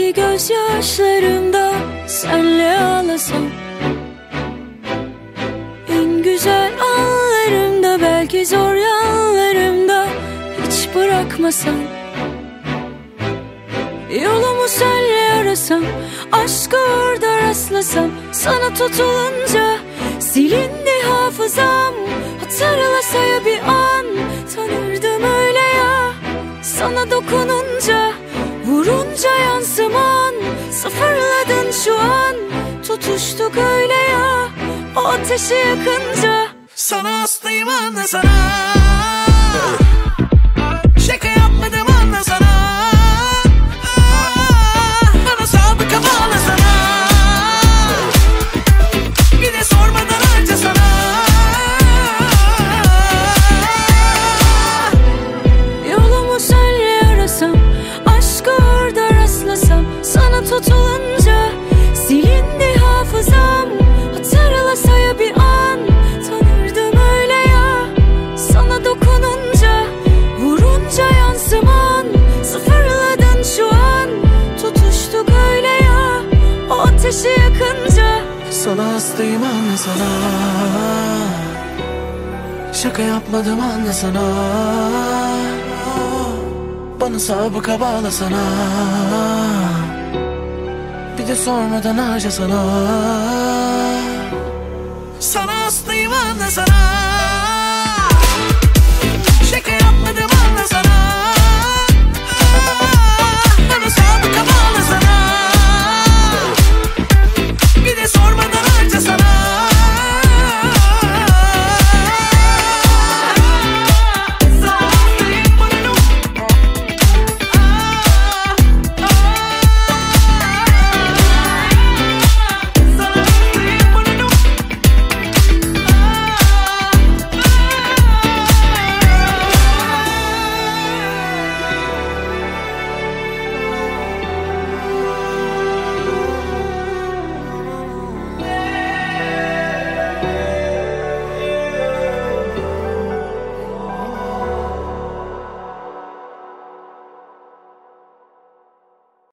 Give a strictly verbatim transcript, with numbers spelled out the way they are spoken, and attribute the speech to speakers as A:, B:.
A: Belki gözyaşlarımda senle ağlasam, en güzel anlarımda, belki zor yanlarımda hiç bırakmasam, yolumu senle arasam, aşkı orada rastlasam, sana tutulunca silindi hafızam. Hatırlasa ya bir an, tanırdım öyle ya, sana dokununca, vurunca yansıman. Sıfırladın şu an, tutuştuk öyle ya, o ateşi yakınca.
B: Sana hastayım anlasana, şaka yapmadım anlasana, bana sabıka bağlasana, bir de sormadan harcasana.
A: Yolumu senle arasam, aşkı orada rastlasam, sana tutulunca silindi hafızam. Hatırlasa ya bir an, tanırdım öyle ya, sana dokununca, vurunca yansıman. Sıfırladın şu an, tutuştuk öyle ya, o ateşi yakınca.
B: Sana hastayım anlasana, şaka yapmadım anlasana, bana sabıka bağlasana, bir de sormadan harcasana. Sana hastayım anlasana.